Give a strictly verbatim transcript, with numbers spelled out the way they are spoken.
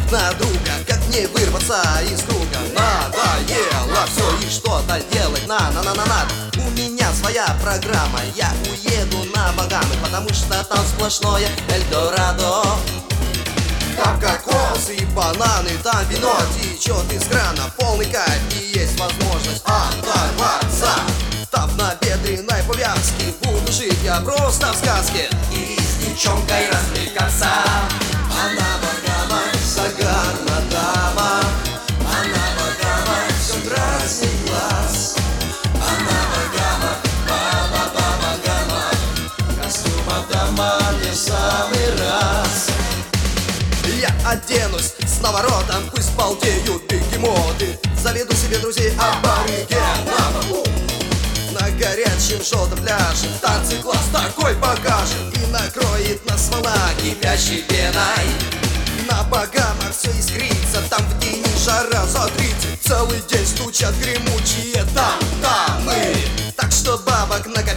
на друга. Как мне вырваться из круга? Надоело все и что-то делать на-на-на-на-надо. У меня своя программа, я уеду на Багамы, потому что там сплошное Эльдорадо. Там кокосы и бананы, там вино течет из крана, полный кайф и есть возможность оторваться. Став на бедренной повязке, буду жить я просто в сказке и с девчонкой развлекаться. Она Багама, Сагарна дама, она Багама, все дразнит глаз. Она Багама, ба-ба-ба-багама, костюма дома мне в самый раз. Я оденусь с наворотом, пусть балдеют бегемоты. Заведу себе друзей аборигенов. На горячем желтом пляже танцы класс такой покажем. И накроет нас волна кипящей пеной. На Багамах все искрится, там в тени жара за тридцать. Целый день стучат гремучие там-тамы. Так что бабок накопить